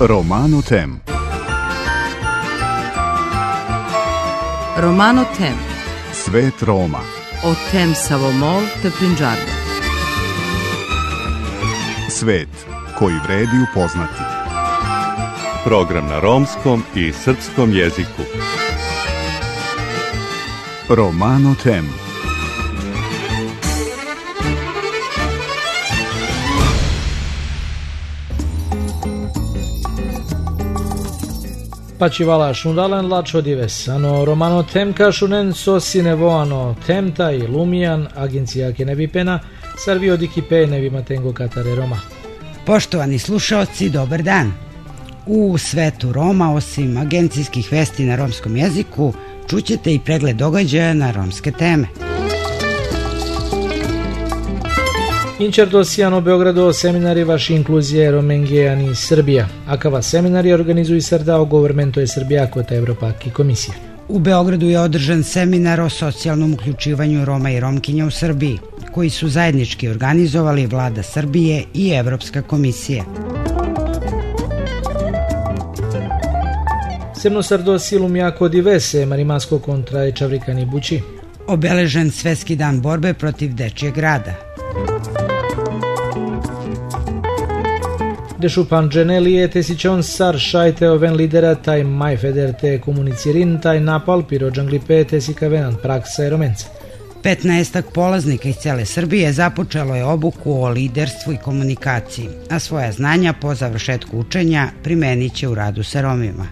Romano Tem. Romano Tem. Svet Roma. O Tem Savomol te Punjab. Svet koji vredi upoznati. Program na romskom i srpskom jeziku. Romano Tem. Pacivala šundalen lačo dives, ano Romano Tem kašunen sosine voano temta i lumijan agencija ke ne bi pena, sarvio di kipe ne bi matengo katare Roma. Poštovani slušaoci, dobar dan. U svetu Roma, osim agencijskih vesti na romskom jeziku, čućete i pregled događaja na romske teme. Inčerto sijano Beogradu seminari vaši inkluzije Romengijani Srbija. Akava seminari organizuju srdao governmento je Srbija kota Evropaki komisije. U Beogradu je održan seminar o socijalnom uključivanju Roma i Romkinja u Srbiji, koji su zajednički organizovali Vlada Srbije i Evropska komisija. Semno sardo silum jako divese marimasko kontra Čavrikani Bući. Obeležen Svetski dan borbe protiv dečijeg rada. Dešupan Dženelije te sićon sar šajte oven lidera taj majfeder te komunicirin taj napal piro džanglipe te sikavenan praksa i romence. 15 polaznika iz cele Srbije započelo je obuku o liderstvu i komunikaciji, a svoja znanja po završetku učenja primenit će u radu sa Romima.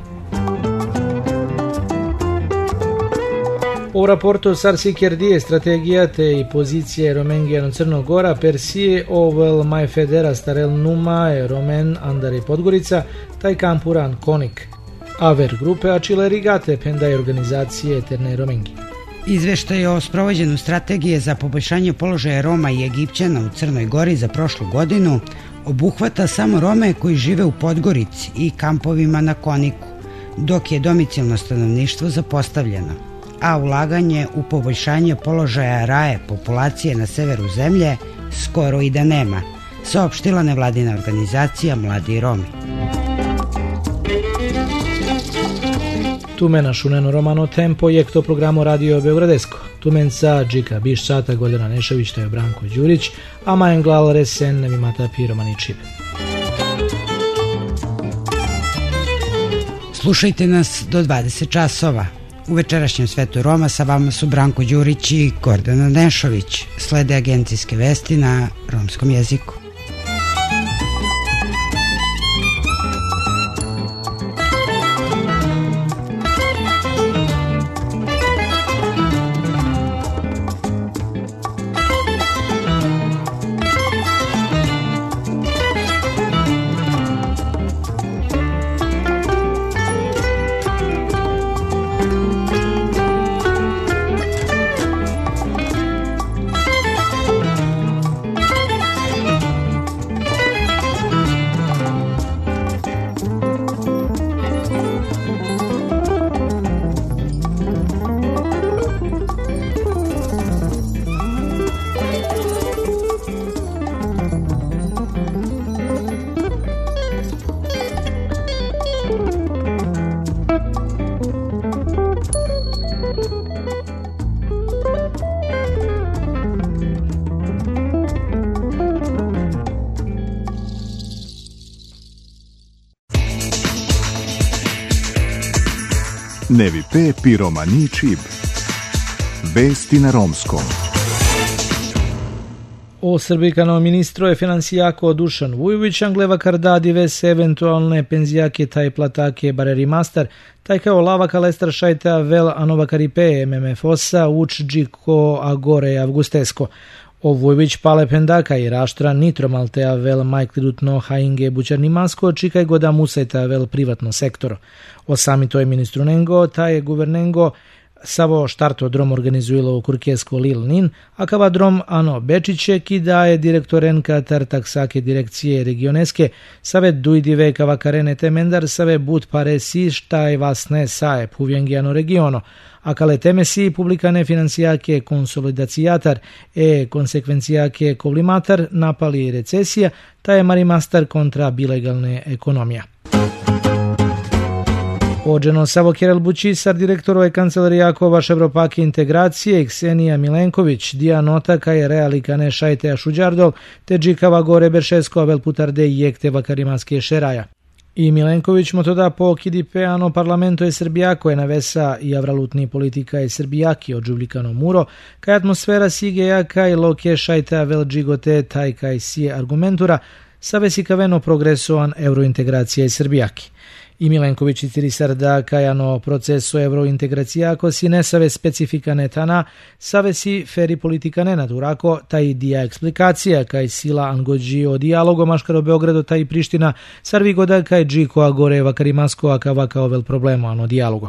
U raportu Sarsi Kerdije strategija te i pozicije Romengijano Crnogora Persije ovel majfedera starel numa Romen Andari Podgorica taj kampuran konik. Aver grupe Ačile Rigate pendaj organizacije Eterne Romengi. Izveštaj o sprovođenju strategije za poboljšanje položaja Roma i Egipćana u Crnoj Gori za prošlu godinu obuhvata samo Rome koji žive u Podgorici i kampovima na Koniku, dok je domicilno stanovništvo zapostavljeno, a ulaganje u poboljšanje položaja raje populacije na severu zemlje skoro i da nema, saopštila nevladina organizacija Mladi Romi. Tumena šuneno Romano Tem projekto programo Radio Beogradesko. Tumenca Džika Biščata Goljana Nešović te Branko Đurić, a majen glal resen ne mata Piromani Čib. Slušajte nas do 20 časova. U večerašnjem svetu Roma sa vama su Branko Đurić i Gordana Nešović. Slede agencijske vesti na romskom jeziku. Nevi pe Piromani Čib. Vesti na romskom. O srbikano ministro financijako Dušan Vujović angleva kardadi ves eventualne penzijake taj platake bareri master, taj kao lava kalestar šajta vel anova karipe MMF-osa uč džiko agore avgustesko. O Vujović pale pendaka i raštra nitromaltea vel majklidutno hainge bućarnimasko čikaj goda musajta vel privatno sektoro. O sami to je ministru nengo, taj je guvernengo Savo štarto drom organizujilo u Kurkesko Lil Nin, a kava drom Ano Bečiće ki daje direktoren Katar taksake direkcije regioneske, save dujdive kava karene temendar, save but pare si štaj vasne sae puvjengijano regiono, a kale teme si publikane financijake konsolidacijatar e konsekvencijake kovlimatar napali recesija, ta je marimastar kontra bilegalne ekonomija. Ođeno Savo Kerel Bučisar, direktorove kancelarija vaš Evropake integracije, Ksenija Milenković, Dijanota kaj realikane šajteja šuđardol, te džikava gore beršesko avel putarde jekte vakarimaske šeraja. I Milenković motoda po kidipeano parlamento je Srbijako je navesa i avralutni politika je Srbijaki od žuvlikano muro, kaj atmosfera sigeja kaj loke šajtea vel džigote taj kaj sije argumentura, savesi kaveno progresoan eurointegracija je Srbijaki. I Milenković itirisar da kajano proceso eurointegracijako si ne save specifikane tana, save si feri politikane naturako, taj dija eksplikacija kaj sila angođi o dijalogo maškaro Beogrado taj Priština, sarvi goda kaj džiko a gore vakarimasko akava kao vel problemo ano dijalogo.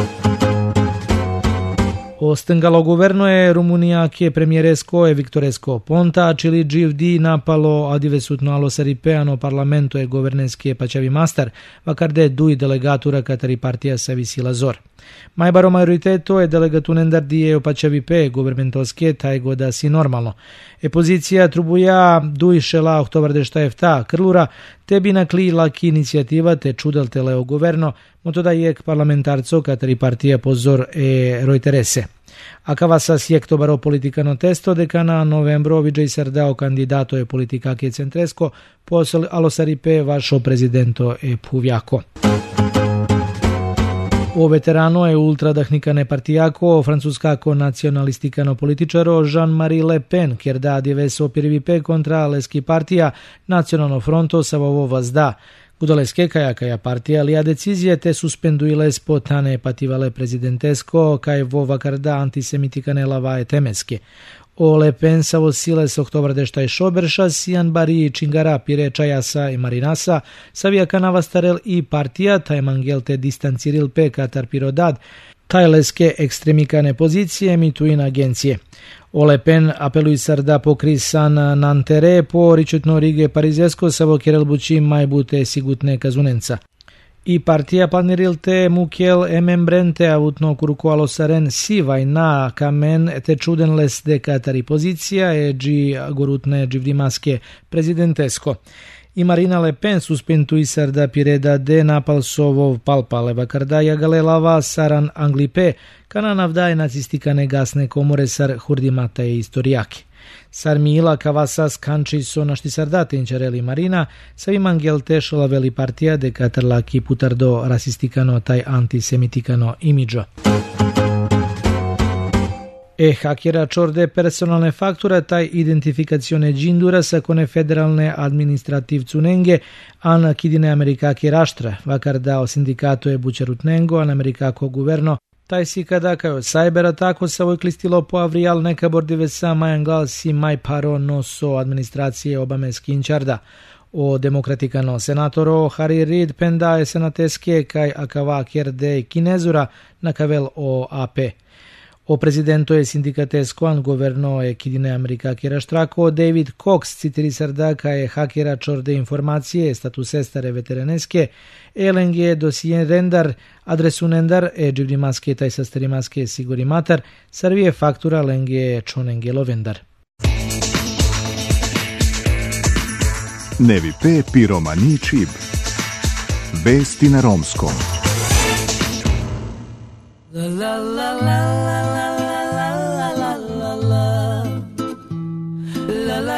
Ostengalo governo je Rumunija ke premijeresko e Viktoresko Ponta, čili GFD napalo adivesutno alo saripeano parlamento e governeske pačavi mastar, vakarde dui delegatura katari partija savisila zor. Majbaro majoriteto je delegatunendar dije o pačavi pe governmentoske taj goda si normalno. E pozicija trubuja dui šela oktobar šta efta krlura, te bi nakli laki inicijativa te čudal teleo governo, motoda jek parlamentarco katari partija pozor e rojterese. Akava sa sjektobaro politikano testo dekana novembro vidjej sardao kandidato je politika ke centresko posol alosaripe vašo prezidento e puvjako. O veterano je ultradahnikane partijako, francuskako nacionalistikano političaro Jean-Marie Le Pen, kjer da diveso prvi kontra leski partija Nacionalno fronto savovo vazda. Gudaleske kaja partija lija decizije te suspenduile spotane pativale prezidentesko kaj vo vakarda antisemitikane lavaje temeske. O Le Pen savo sile s oktobar šta je šoberša, sijan bari čingara pire čajasa i marinasa, savija kanava starel i partija, taj mangel te distanciril pe katar pirodad, taj leske ekstremikane pozicije mituin agencije. O Le Pen apeluj sarda pokri san nantere po ričetno rige parizesko savo Kerel Buči majbute sigutne kazunenca. I partija planiril te mukel emembrente avutno kuruko alosaren si vajna kamen te čuden les de katari pozicija e dži gorutne dživdimaske prezidentesko. I Marina Le Pen suspentui sarda pireda de napalsovov palpale vakarda jagale lava saran anglipe kana navdaje nacistikane gasne komore sar hurdimata e istorijaki. Sar Mila Kavasas kanči so našti sardate inčareli Marina, savi mangel tešola veli partija de katarlaki putardo rasistikano taj antisemitikano imidžo. Hakera čorde personalne faktura taj identifikacione džindura sa kone federalne administrativ cunenge an kidine Amerikake raštra, vakar dao sindikato je bučarutnengo an Amerikako guverno, taj si kada kao sajbera tako sa ovoj klistilo po avrijal neka bordive sa majan glas i maj paro noso administracije Obame skinčarda. O demokratikano senatoro Harry Reid pendaje senateske kaj akava kjerde kinezura na kavel o AP. O prezidentu je sindikatesko an governo je kidine Amerikake raštrako David Cox citiri sardaka je hakera čorde informacije statuse stare vetereneske LNG dosijen rendar adresunendar e dživdimaske taj sastarimaske siguri matar sarvije faktura LNG čonengelo vendar. Nevi pe piromani čib. Vesti na romskom. La la la la la la la la la la la la la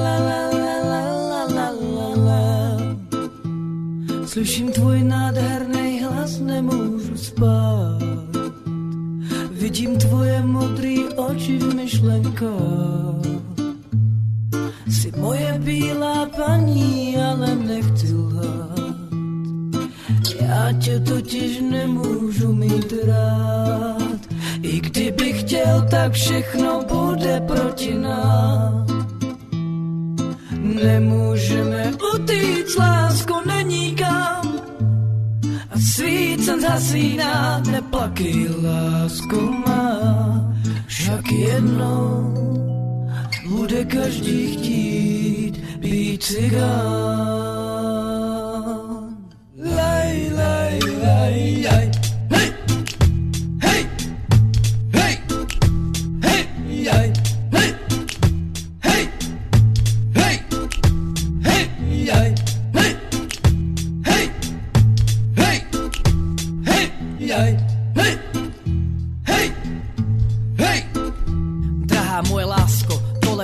la la la. Slyším tvůj nádherný hlas, nemůžu spát. Vidím tvoje modrý oči v myšlenkách. Jsi moje bílá paní, ale nechci lhát. Já tě totiž nemůžu mít rád. I kdybych chtěl, tak všechno bude proti nám. Nemůžeme utíct, lásko, není kam. A svícen zhasíná, neplakej, lásko má. Však jednou bude každý chtít být cigán. Laj, laj, laj, laj. Hej, hej, hej, hej, jaj, hej, hej, hej, hej, jaj, hej, hej, hej, hej,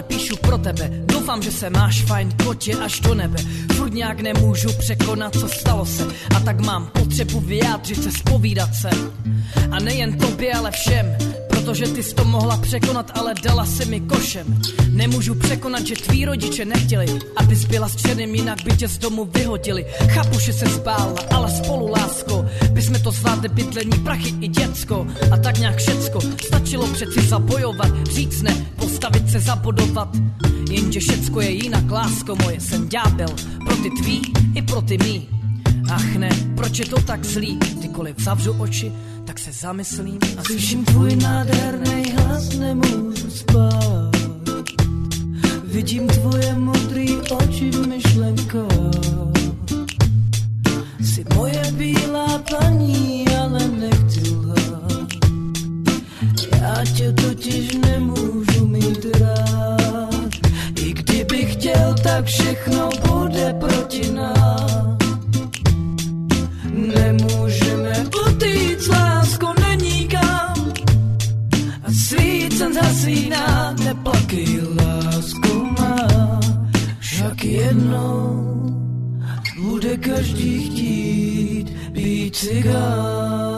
ale píšu pro tebe. Doufám, že se máš fajn, kotě až do nebe. Furt nějak nemůžu překonat, co stalo se. A tak mám potřebu vyjádřit se, zpovídat se. A nejen tobě, ale všem. Protože ty jsi to mohla překonat, ale dala si mi košem. Nemůžu překonat, že tví rodiče nechtěli, abys byla s černým, jinak by tě z domu vyhodili. Chápu, že se zbála, ale spolu, lásko, bychom to zvládli, bydlení, prachy i děcko. A tak nějak všecko, stačilo přeci zabojovat, říct ne, postavit se, zabodovat. Jenže všecko je jinak, lásko moje, jsem ďábel, pro ty tvý i pro ty mý. Ach ne, proč je to tak zlý, kdykoliv zavřu oči, tak se zamyslím a slyším tvůj nádherný hlas, nemůžu spát. Vidím tvoje modrý oči v myšlenkách. Jsi moje bílá paní, ale nechci lhát. Já tě totiž nemůžu mít rád. I kdybych chtěl, tak všechno bude proti nás. Nemůžeme utýct, lásko, není kam. A svícen zasvíná, neplakej, lásko má. Však jednou bude každý chtít být cigán.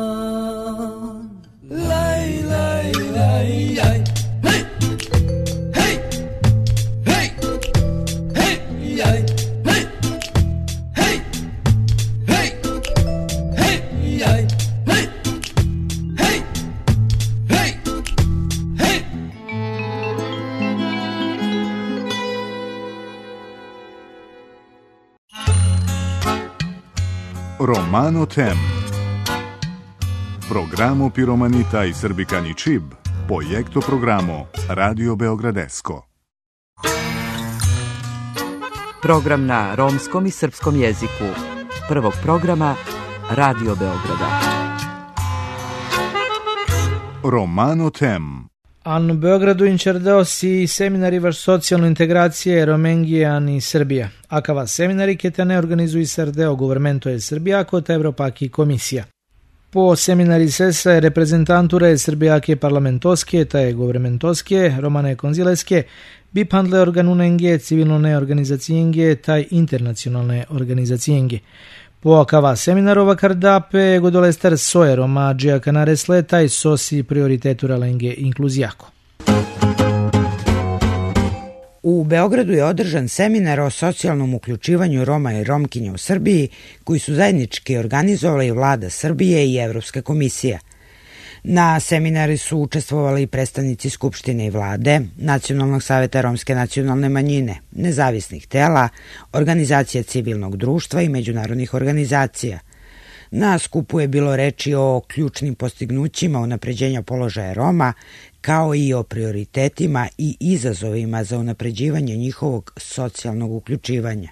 Laj, laj, laj, laj. Hej, hej, hej, hej, jaj. Romano Tem. Programo Piromanita i Srbikani Čib. Projekto programo Radio Beogradesko. Program na romskom i srpskom jeziku. Prvog programa Radio Beograda. Romano Tem. An Beogradu inčerdao si seminari vaš socijalno integracije Romengijan i Srbija. Akava seminari ketane organizuju Sardeo Governmento je Srbijako ta Evropaki komisija. Po seminari sesa reprezentanture Srbijake parlamentoske ta je governmentoske, romane konzileske, bipandle organunenge, civilne organizacijenge taj internacionalne organizacijenge. Po akava seminarova kardape godolestar soero mađija kanaresle taj sosi prioritetura lenge inkluzijako. U Beogradu je održan seminar o socijalnom uključivanju Roma i Romkinja u Srbiji, koji su zajednički organizovali Vlada Srbije i Evropska komisija. Na seminari su učestvovali predstavnici Skupštine i Vlade, Nacionalnog saveta Romske nacionalne manjine, nezavisnih tela, organizacija civilnog društva i međunarodnih organizacija. Na skupu je bilo reči o ključnim postignućima unapređenja položaja Roma, kao i o prioritetima i izazovima za unapređivanje njihovog socijalnog uključivanja.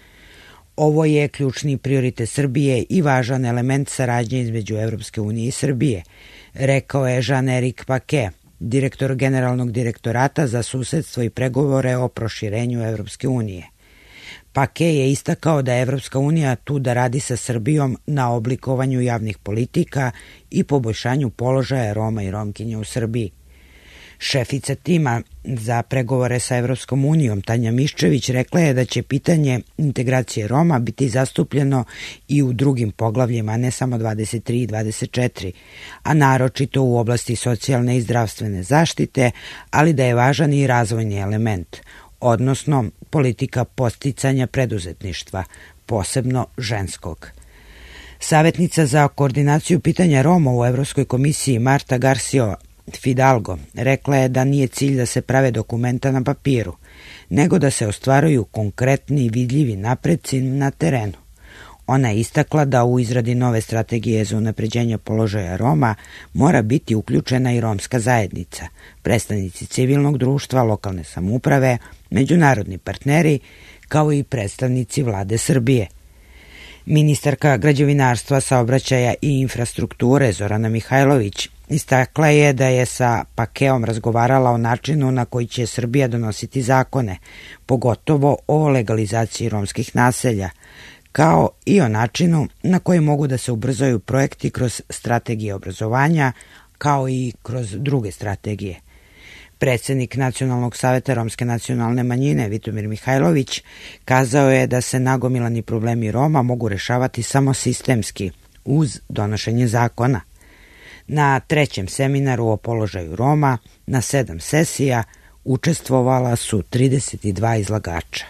Ovo je ključni prioritet Srbije i važan element saradnje između Evropske unije i Srbije, rekao je Jean-Éric Paquet, direktor Generalnog direktorata za susedstvo i pregovore o proširenju Evropske unije. Paquet je istakao da je Evropska unija tu da radi sa Srbijom na oblikovanju javnih politika i poboljšanju položaja Roma i Romkinja u Srbiji. Šefica tima za pregovore sa Evropskom unijom Tanja Miščević rekla je da će pitanje integracije Roma biti zastupljeno i u drugim poglavljima, ne samo 23 i 24, a naročito u oblasti socijalne i zdravstvene zaštite, ali da je važan i razvojni element, odnosno politika podsticanja preduzetništva, posebno ženskog. Savjetnica za koordinaciju pitanja Roma u Evropskoj komisiji Marta Garcio Fidalgo rekla je da nije cilj da se prave dokumenta na papiru, nego da se ostvaruju konkretni i vidljivi napreci na terenu. Ona je istakla da u izradi nove strategije za unapređenje položaja Roma mora biti uključena i romska zajednica, predstavnici civilnog društva, lokalne samouprave, međunarodni partneri, kao i predstavnici Vlade Srbije. Ministarka građevinarstva, saobraćaja i infrastrukture Zorana Mihajlović istakla je da je sa Pakeom razgovarala o načinu na koji će Srbija donositi zakone, pogotovo o legalizaciji romskih naselja, kao i o načinu na koji mogu da se ubrzaju projekti kroz strategije obrazovanja, kao i kroz druge strategije. Predsednik Nacionalnog saveta Romske nacionalne manjine Vitomir Mihajlović kazao je da se nagomilani problemi Roma mogu rešavati samo sistemski, uz donošenje zakona. Na 3. seminaru o položaju Roma, na 7 sesija, učestvovala su 32 izlagača.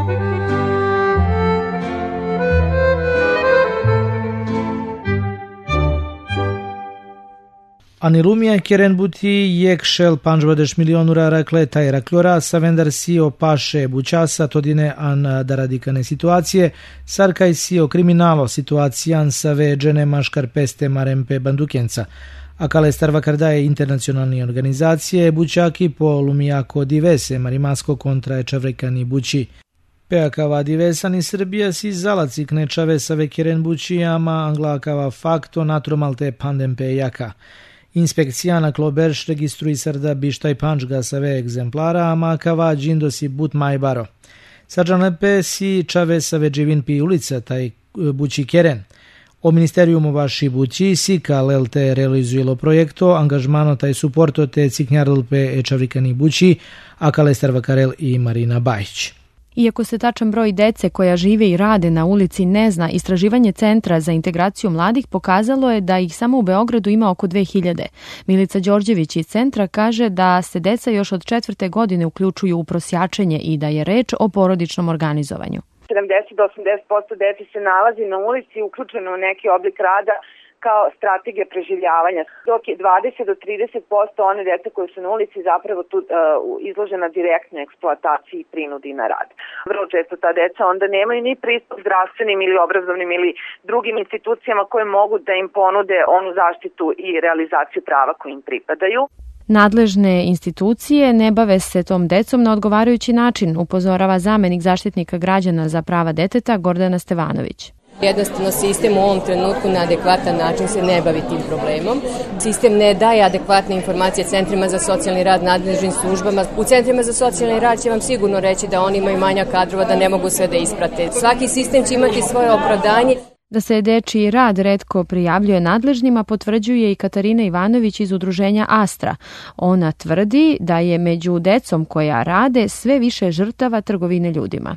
Anirumia keren buti yekshel 5 milionura rakleta i raklora savendar si o paše bučasa todine an daradikane situacije, sarkaj si o kriminalo situacijan save džene maškar peste marempe bandukenca. A kale starva kardaje internacionalni organizacije bučaki po lumijako divese marimasko kontra je čavrekani buči. Peakava divesani Srbija si zalacik nečave save keren bučijama anglakava fakto natromalte pandempe jaka. Inspekcija na Kloberš registruje sarda bištaj pančga save egzemplara, a makava džindosi but majbaro. Sarđanlepe si čave save dživin ulica taj buči keren. O ministerijumu vaši bući si kalel te realizujelo projekto, angažmano taj suporto te ciknjarlpe e čavrikani bući, a kalestar vakarel i Marina Bajić. Iako se tačan broj dece koja žive i rade na ulici ne zna, istraživanje Centra za integraciju mladih pokazalo je da ih samo u Beogradu ima oko 2000. Milica Đorđević iz Centra kaže da se deca još od 4. godine uključuju u prosjačenje i da je reč o porodičnom organizovanju. 70 do 80% dece se nalazi na ulici uključeno u neki oblik rada kao strategija preživljavanja, dok je 20 do 30% one dece koje su na ulici zapravo tu izložena direktnoj eksploataciji i prinudi na rad. Vrlo često ta deca onda nemaju ni pristup zdravstvenim ili obrazovnim ili drugim institucijama koje mogu da im ponude onu zaštitu i realizaciju prava koji im pripadaju. Nadležne institucije ne bave se tom decom na odgovarajući način, upozorava zamenik zaštitnika građana za prava deteta Gordana Stevanović. Jednostavno sistem u ovom trenutku na adekvatan način se ne bavi tim problemom. Sistem ne daje adekvatne informacije centrima za socijalni rad, nadležnim službama. U centrima za socijalni rad će vam sigurno reći da oni imaju manjak kadrova, da ne mogu sve da isprate. Svaki sistem će imati svoje opravdanje. Da se dečiji rad retko prijavljuje nadležnima potvrđuje i Katarina Ivanović iz udruženja Astra. Ona tvrdi da je među decom koja rade sve više žrtava trgovine ljudima.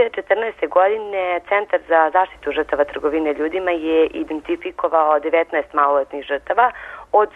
2014. godine Centar za zaštitu žrtava trgovine ljudima je identifikovao 19 maloletnih žrtava od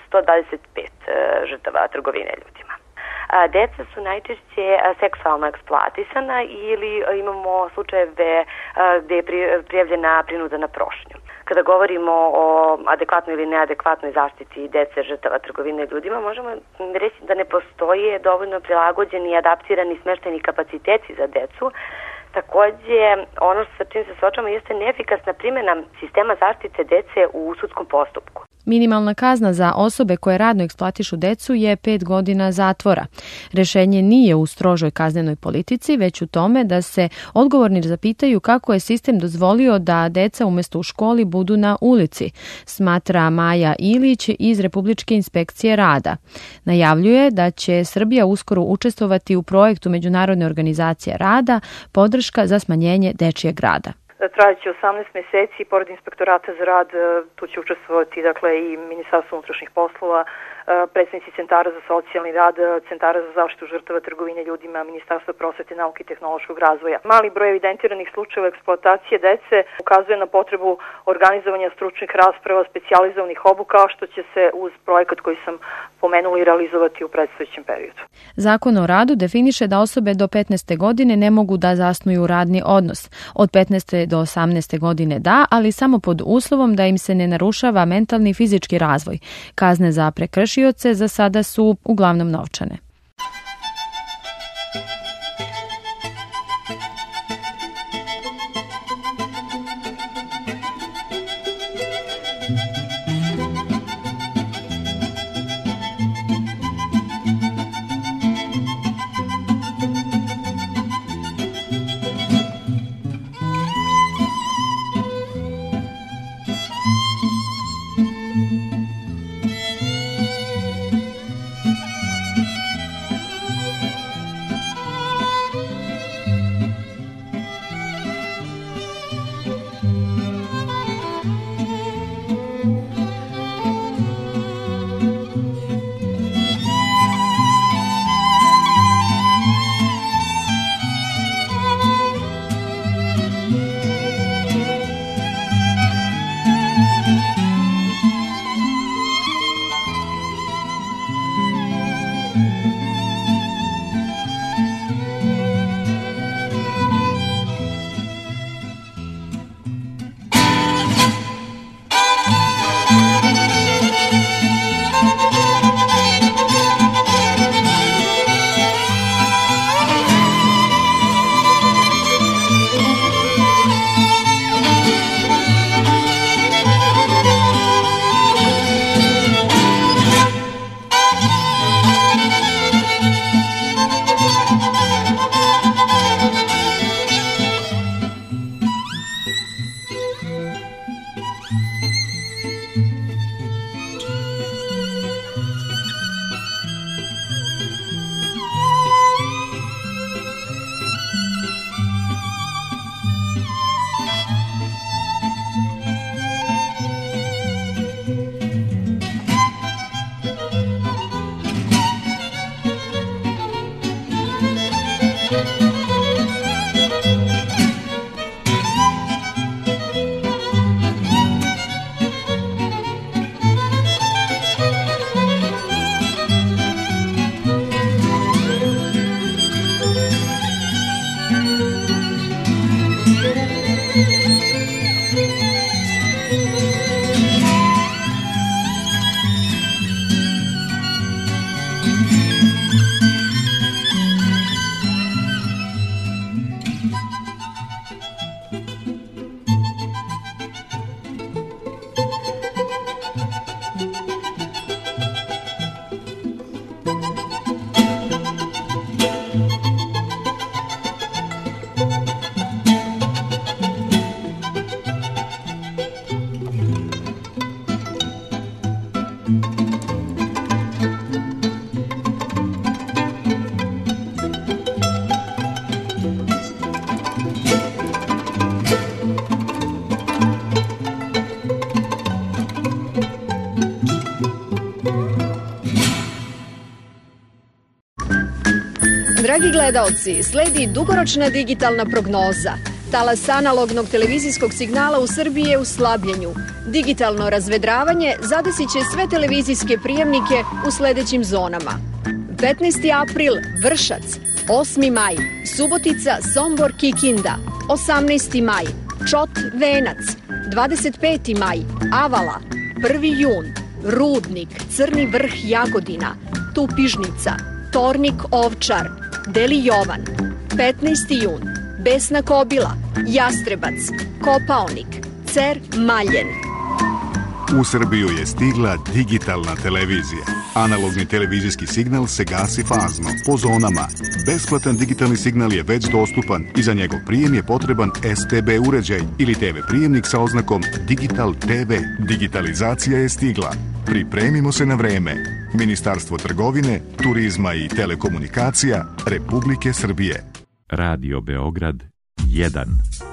125 žrtava trgovine ljudima. Deca su najčešće seksualno eksploatisana ili imamo slučajeve gde je prijavljena prinuda na prošnju. Kada govorimo o adekvatnoj ili neadekvatnoj zaštiti dece žrtava trgovine ljudima, možemo reći da ne postoje dovoljno prilagođeni i adaptirani smeštajni kapaciteti za decu. Takođe, ono sa čim se suočavamo jeste neefikasna primjena sistema zaštite dece u sudskom postupku. Minimalna kazna za osobe koje radno eksploatišu decu je 5 godina zatvora. Rešenje nije u strožoj kaznenoj politici, već u tome da se odgovorni zapitaju kako je sistem dozvolio da deca umesto u školi budu na ulici, smatra Maja Ilić iz Republičke inspekcije rada. Najavljuje da će Srbija uskoro učestvovati u projektu Međunarodne organizacije rada podrška za smanjenje dečijeg rada. Trajaće 18 meseci, pored inspektorata za rad, tu će učestvovati i Ministarstvo unutrašnjih poslova, predstavnici centara za socijalni rad, centara za zaštitu žrtava trgovine ljudima, Ministarstvo prosvete, nauke i tehnološkog razvoja. Mali broj evidentiranih slučajeva eksploatacije dece ukazuje na potrebu organizovanja stručnih rasprava, specijalizovanih obuka, što će se uz projekat koji sam pomenula i realizovati u predstojećem periodu. Zakon o radu definiše da osobe do 15. godine ne mogu da zasnuju radni odnos. Od 15. do 18. godine da, ali samo pod uslovom da im se ne narušava mentalni i fizički razvoj. Kazne za prekršioce za sada su uglavnom novčane. Dragi gledaoci, sledi dugoročna digitalna prognoza. Talas analognog televizijskog signala u Srbiji je u slabljenju. Digitalno razvedravanje zadesit će sve televizijske prijemnike u sledećim zonama. 15. april Vršac, 8. maj Subotica, Sombor, Kikinda, 18. maj Čot, Venac, 25. maj Avala, 1. jun Rudnik, Crni vrh, Jagodina, Tupižnica, Tornik, Ovčar, Deli Jovan, 15. jun Besna Kobila, Jastrebac, Kopaonik, Cer, Maljen. U Srbiju je stigla digitalna televizija. Analogni televizijski signal se gasi fazno, po zonama. Besplatan digitalni signal je već dostupan i za njegov prijem je potreban STB uređaj ili TV prijemnik sa oznakom Digital TV. Digitalizacija je stigla. Pripremimo se na vreme. Ministarstvo trgovine, turizma i telekomunikacija Republike Srbije. Radio Beograd 1.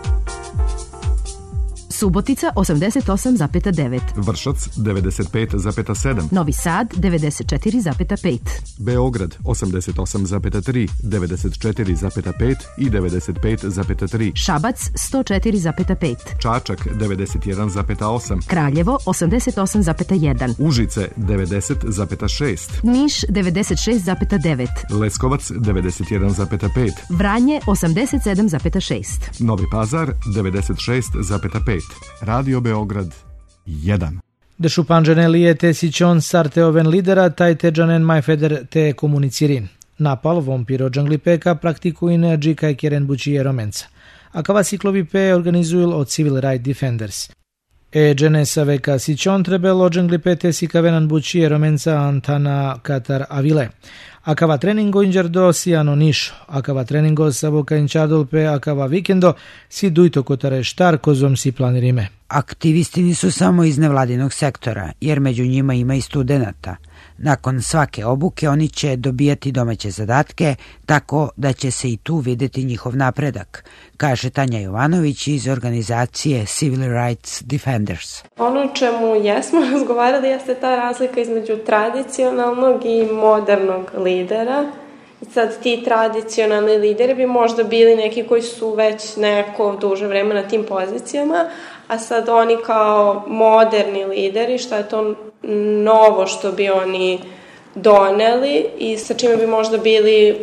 Subotica 88,9. Vršac 95,7. Novi Sad 94,5. Beograd 88,3, 94,5 i 95,3. Šabac 104,5. Čačak 91,8. Kraljevo 88,1. Užice 90,6. Niš 96,9. Leskovac 91,5. Vranje 87,6. Novi Pazar 96,5. Radio Beograd 1. Dešupanđene te sićon sarte oven lidera taj teđanen majfeder te komunicirin. Napal vompiro džanglipeka praktikuine džika i kjeren bučije romenca. A kava siklovi pe organizuju od Civil Right Defenders. Džene sa veka sićon trebelo džanglipete si kavenan bučije romenca Antana Katar Avile. Akava treningo inđardo si ano nišo, akava treningo sa voka inčadolpe, akava vikendo si dujto kotare štar kozom si planirime. Aktivisti nisu samo iz nevladinog sektora, jer među njima ima i studenata. Nakon svake obuke oni će dobijati domaće zadatke, tako da će se i tu vidjeti njihov napredak, kaže Tanja Jovanović iz organizacije Civil Rights Defenders. Ono o čemu jesmo razgovarali jeste ta razlika između tradicionalnog i modernog lidera. Sad ti tradicionalni lideri bi možda bili neki koji su već neko duže vreme na tim pozicijama, a sad oni kao moderni lideri, šta je to novo što bi oni doneli i sa čime bi možda bili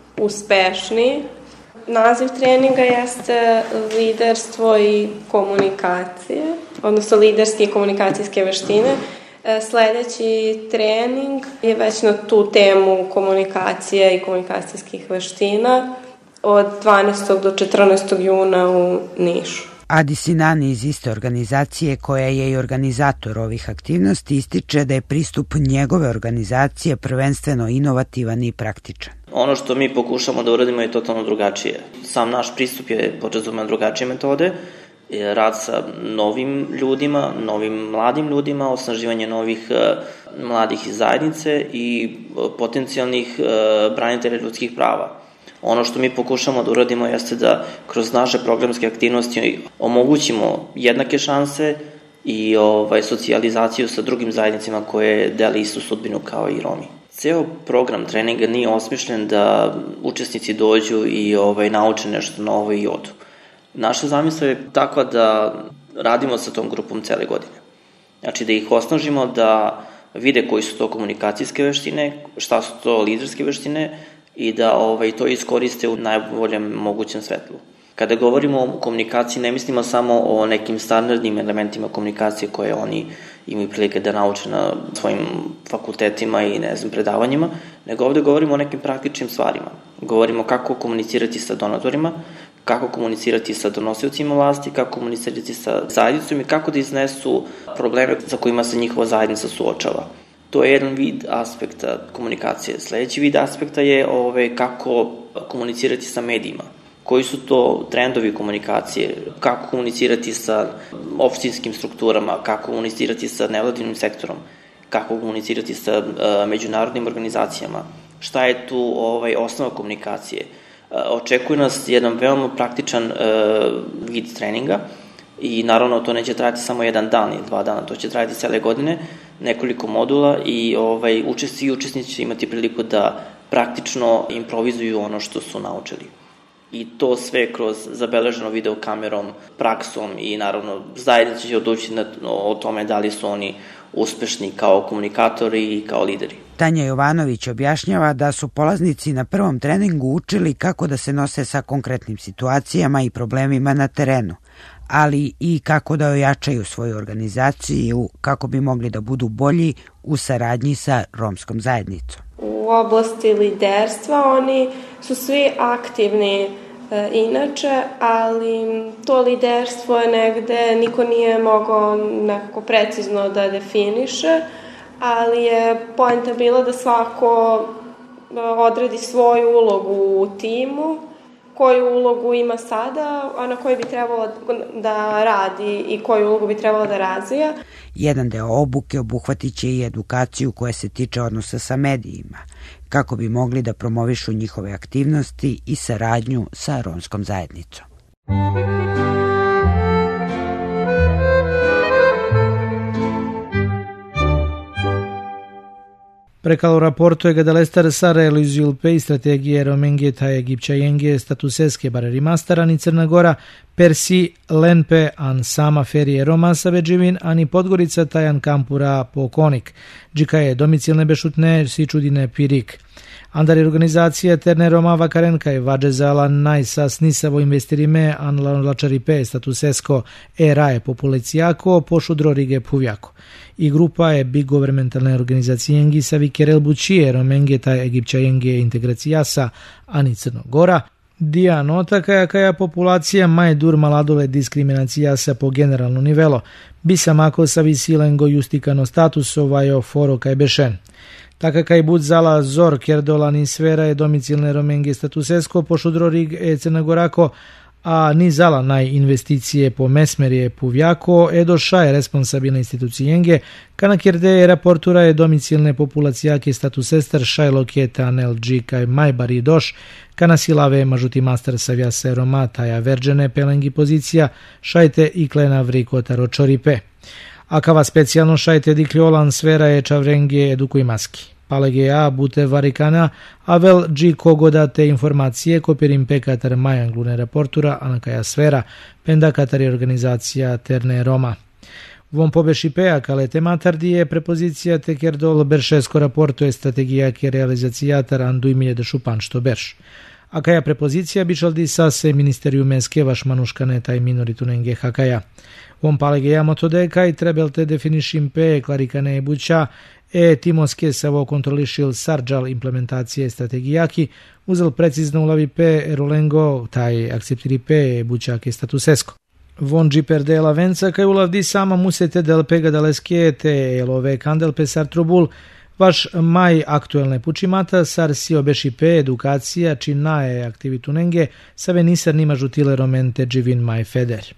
uspešni. Naziv treninga jeste liderstvo i komunikacije, odnosno liderske i komunikacijske veštine. Sledeći trening je već na tu temu komunikacije i komunikacijskih veština od 12. do 14. juna u Nišu. Adi Sinani iz iste organizacije koja je i organizator ovih aktivnosti ističe da je pristup njegove organizacije prvenstveno inovativan i praktičan. Ono što mi pokušamo da uradimo je totalno drugačije. Sam naš pristup je podrazumeva drugačije metode, rad sa novim ljudima, novim mladim ljudima, osnaživanje novih mladih iz zajednice i potencijalnih branitelja ljudskih prava. Ono što mi pokušamo da uradimo jeste da kroz naše programske aktivnosti omogućimo jednake šanse i socijalizaciju sa drugim zajednicama koje deli istu sudbinu kao i Romi. Ceo program treninga nije osmišljen da učesnici dođu i nauče nešto novo i odu. Naša zamisla je takva da radimo sa tom grupom cele godine. Znači da ih osnažimo da vide koji su to komunikacijske veštine, šta su to liderske veštine i da to iskoriste u najboljem mogućem svetlu. Kada govorimo o komunikaciji, ne mislimo samo o nekim standardnim elementima komunikacije koje oni imaju prilike da nauče na svojim fakultetima i predavanjima, nego ovde govorimo o nekim praktičnim stvarima. Govorimo kako komunicirati sa donatorima, kako komunicirati sa donosiocima vlasti, kako komunicirati sa zajednicom i kako da iznesu probleme sa kojima se njihova zajednica suočava. To je jedan vid aspekta komunikacije. Sledeći vid aspekta je kako komunicirati sa medijima. Koji su to trendovi komunikacije, kako komunicirati sa opštinskim strukturama, kako komunicirati sa nevladinim sektorom, kako komunicirati sa međunarodnim organizacijama, šta je tu osnova komunikacije. Očekuje nas jedan veoma praktičan vid treninga i naravno to neće trajati samo jedan dan ili 2 dana, to će trajati cele godine, nekoliko modula i učesnici će imati priliku da praktično improvizuju ono što su naučili. I to sve kroz zabeleženo video kamerom, praksom i naravno zajednica će odlučiti o tome da li su oni uspešni kao komunikatori i kao lideri. Tanja Jovanović objašnjava da su polaznici na prvom treningu učili kako da se nose sa konkretnim situacijama i problemima na terenu, ali i kako da ojačaju svoju organizaciju kako bi mogli da budu bolji u saradnji sa romskom zajednicom. U oblasti liderstva oni su svi aktivni inače, ali to liderstvo je negde niko nije mogao nekako precizno da definiše, ali je poenta bila da svako odredi svoju ulogu u timu, koju ulogu ima sada, a na kojoj bi trebalo da radi i koju ulogu bi trebalo da razvija. Jedan deo obuke obuhvatit će i edukaciju koja se tiče odnosa sa medijima, kako bi mogli da promovišu njihove aktivnosti i saradnju sa romskom zajednicom. Precalo raportuje da l'Estar realizuju i strategije Romengeta Egipćajenge statuseske bareri mastara ni Crna Gora persi lenpe an sama ferije Roma sa veđivin ani Podgorica tajan kampura pokonik, džika je domicilne bešutne si čudine pirik. Andar organizacija Terne Roma Vakarenka je vađezala najsa snisavo investirime an lačaripe statusesko raje populacijako pošudro rige puvjako. I grupa je big governmentalne organizacije Engi sa Vikerel Bučije Romengeta Egipćajenge integracijasa ani Crnogora, Dija nota kaja populacija maj dur maladole diskriminacijasa po generalno nivelo, bisa mako sa visilengo justikano statusovajo foro kaj bešen. Taka kaj bud zala zor kerdola ni sfera je domicilne Romenge statusesko pošudro rig Crnogorako, a ni zala naj investicije po mesmerje puvjako doša je responsabilne institucijenge, kana kjerde raportura je domicilne populacijake statusester šajlokjeta NLG kaj majbari doš, kana silave mažuti master savja se Roma taja verđene pelengi pozicija šajte i klena vrikota ročoripe. A kava specijalno šajte dikliolan sfera je čavrenge edukuj maski. Palegea bute varikana, a vel dži kogoda te informacije kopirim pekatar majanglune raportura anakaja sfera, penda katari organizacija Terne Roma. Vom pobeši pea cale tematardie prepoziția te chierdol berșesco raporto e strategia che realizațiatar an 2015 što berș. Akaja prepozicija bišaldi sase ministeriu meske vaš manuškane taj minoritune hakaja. Vom palegeja motode kaj trebelte definišim pe klarikane buća timoske savo kontrolišil sarđal implementacije strategijaki uzel precizno ulavi pe erulengo taj akceptiri pe bućake statusesko. Von perde la venca kaj ulavdi sama musete del pega daleske te elove kandel pe sartrobul vaš maj aktuelne pučimata sar si obeši pe edukacija či nae aktivitunenge sa venisar nima žutile romente dživin maj feder.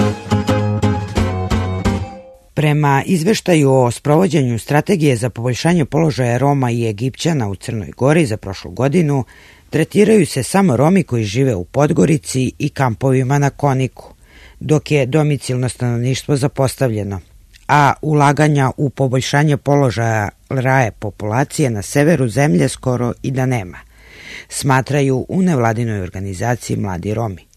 Prema izveštaju o sprovođenju strategije za poboljšanje položaja Roma i Egipćana u Crnoj Gori za prošlu godinu, tretiraju se samo Romi koji žive u Podgorici i kampovima na Koniku, dok je domicilno stanovništvo zapostavljeno, a ulaganja u poboljšanje položaja raje populacije na severu zemlje skoro i da nema, smatraju u nevladinoj organizaciji Mladi Romi.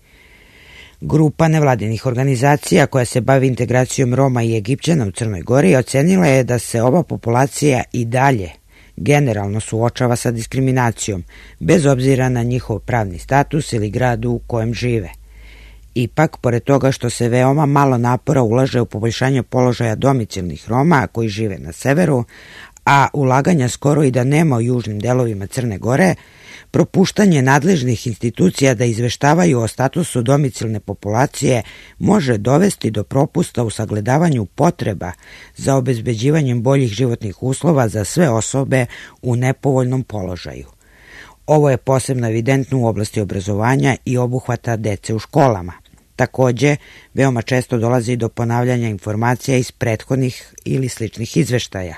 Grupa nevladinih organizacija koja se bavi integracijom Roma i Egipćana u Crnoj Gori ocenila je da se ova populacija i dalje generalno suočava sa diskriminacijom, bez obzira na njihov pravni status ili grad u kojem žive. Ipak, pored toga što se veoma malo napora ulaže u poboljšanje položaja domicilnih Roma koji žive na severu, a ulaganja skoro i da nema u južnim delovima Crne Gore, propuštanje nadležnih institucija da izveštavaju o statusu domicilne populacije može dovesti do propusta u sagledavanju potreba za obezbeđivanjem boljih životnih uslova za sve osobe u nepovoljnom položaju. Ovo je posebno evidentno u oblasti obrazovanja i obuhvata dece u školama. Takođe, veoma često dolazi do ponavljanja informacija iz prethodnih ili sličnih izveštaja,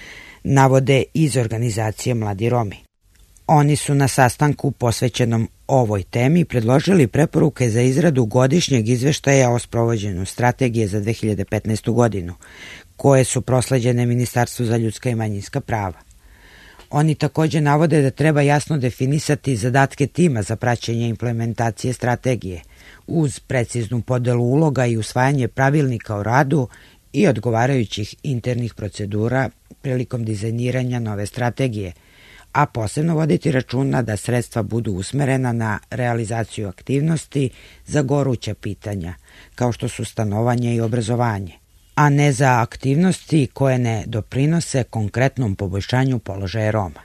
navode iz organizacije Mladi Romi. Oni su na sastanku posvećenom ovoj temi predložili preporuke za izradu godišnjeg izveštaja o sprovođenju strategije za 2015. godinu, koje su prosleđene Ministarstvu za ljudska i manjinska prava. Oni takođe navode da treba jasno definisati zadatke tima za praćenje implementacije strategije, uz preciznu podelu uloga i usvajanje pravilnika o radu i odgovarajućih internih procedura prilikom dizajniranja nove strategije, a posebno voditi računa da sredstva budu usmerena na realizaciju aktivnosti za goruća pitanja, kao što su stanovanje i obrazovanje, a ne za aktivnosti koje ne doprinose konkretnom poboljšanju položaja Roma.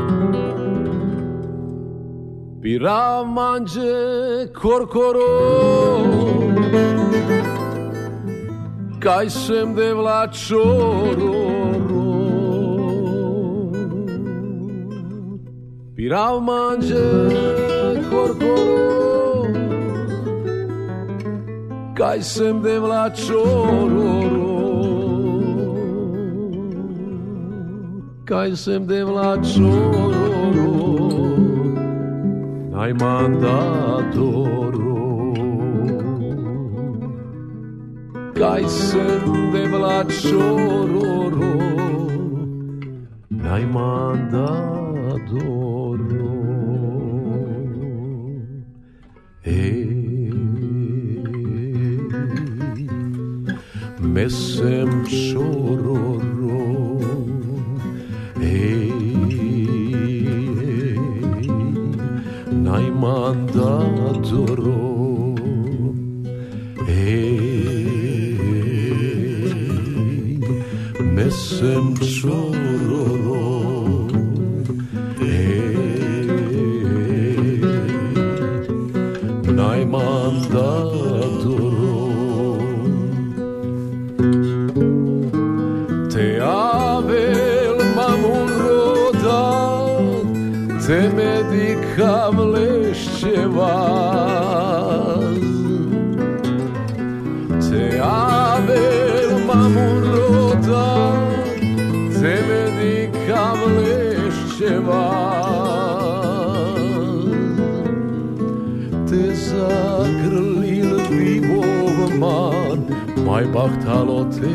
Piramanđe korkoro kaj sem devla čororo Piramanđe korkoro kaj sem devla čororo kaj sem devla čororo ai mandatoro kaj sem devla čororo ai mandatoro mesem čororo ai mandatoro mesem čororo ai mandatoro te avel mamun rodat te medica vlešćevaz te avel mamun rodat te medica vlešćevaz te zagrlil vivov man mai bahtalo te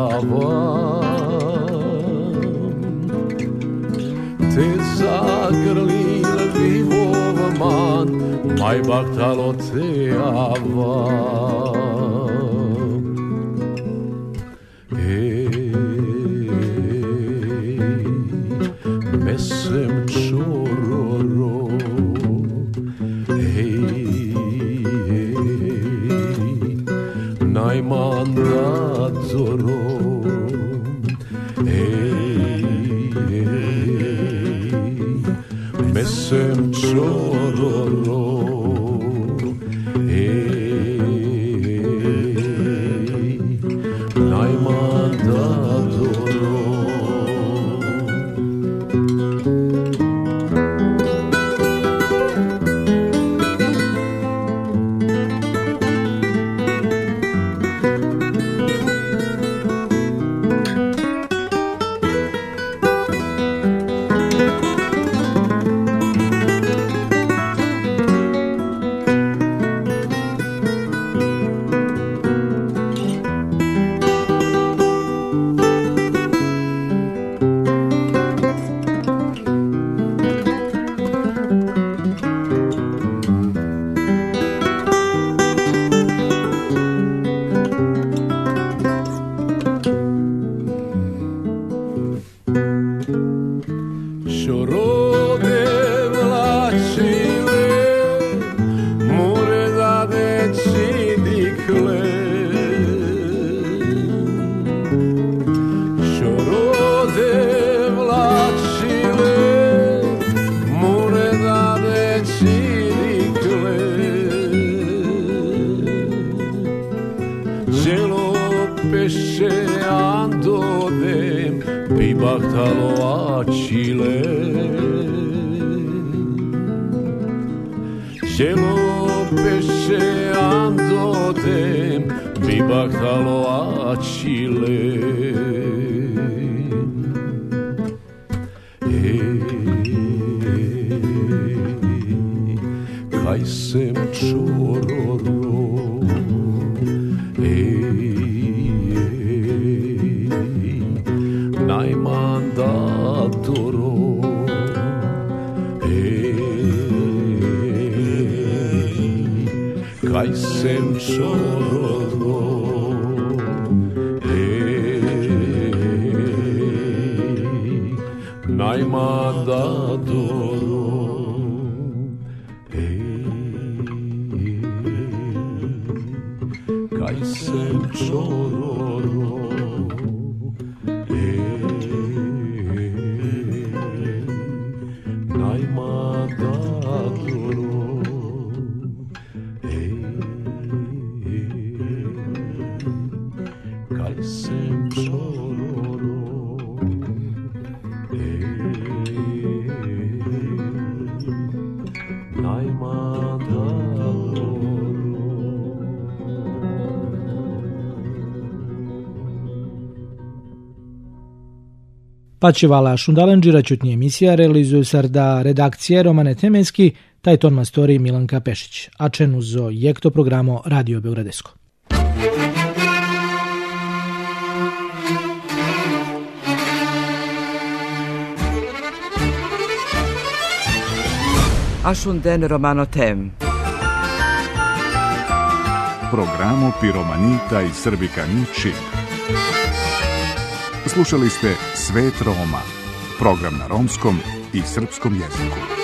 avam te zagrlil vivov man mai bahtalo te avam mesem čororo. Najmandatoro. Mesem čororo. Pačivala Šundalenđira čutnji emisija realizuju sarda redakcije Romane Temenski, taj ton mastori Milanka Pešić, a čenu zo jekto programo Radio Beogradesko. Ašunden Romano Tem. Programo Piromanita i Srbika Ničim. Slušali ste Svet Roma, program na romskom i srpskom jeziku.